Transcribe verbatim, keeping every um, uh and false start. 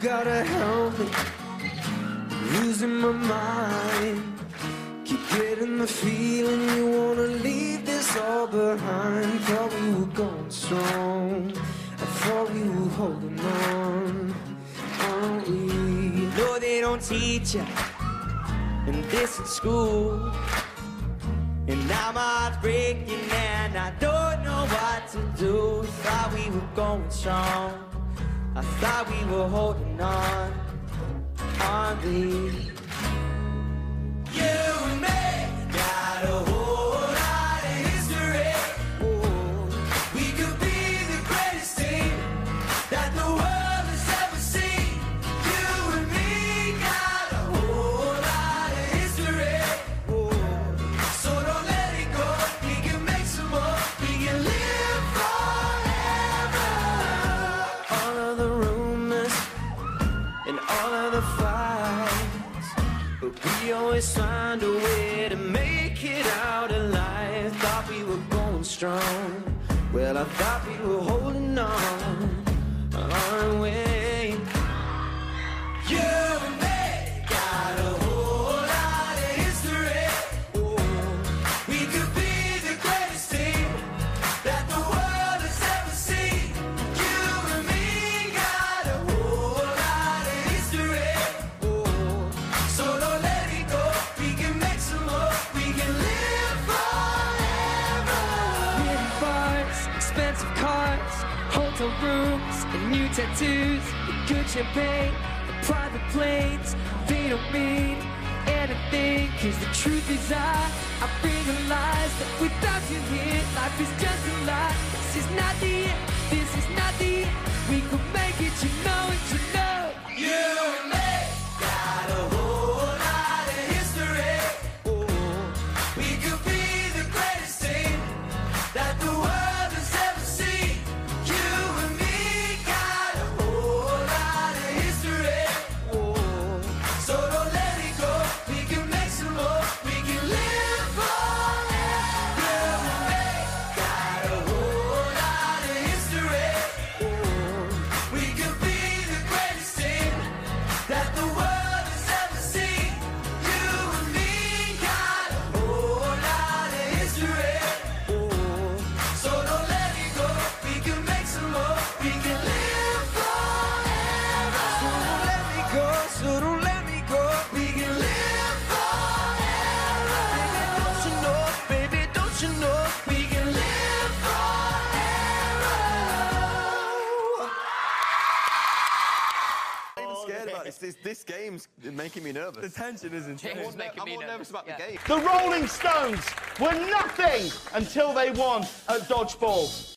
gotta help me, losing my mind. Keep getting the feeling you wanna leave this all behind. Thought we were going strong, I thought we were holding on, aren't we? No, they don't teach you in this at school. And now my heart's breaking and I don't know what to do. Thought we were going strong, I thought we were holding on, aren't we? You and me got a whole lot of history. Oh, we could be the greatest team that the world has ever seen. You and me got a whole lot of history. Oh, so don't let it go. We can make some more. We can live forever. All of the rumors and all of the fights, but we always find a way to make it out alive. Thought we were going strong, well, I thought we were holding on, aren't we? You and me got a whole lot of history. Oh, we could be the greatest team that the world has ever seen. You and me got a whole lot of history. Oh, so don't let it go. We can make some more. We can live forever. Pretty bars, expensive cars, hotel rooms, and new tattoos, the good champagne, the private planes. They don't mean anything, 'cause the truth is I, I realize that without you here, life is just a lie. This is not the end, this is not the end. We could make it, you know it, you know. You and me got a whole lot of history. Oh, we could be the greatest team that the world has ever seen. You and me got a whole lot of history. Oh, so don't let it go. We can make some more. We can live forever. You and me got a whole lot of history. Oh, we could be the greatest team that the world has ever seen. You and me got a whole lot of history. Oh, so don't let it go. We can make some more. We can live forever. So don't let me go. So don't let me go. We can live forever. Baby, don't you know? Baby, don't you know? We can live forever. I'm even scared about this. This, this game's making me nervous. The tension is intense. It's making I'm me more nervous nervous. about Yeah. the game. The Rolling Stones were nothing until they won at dodgeball.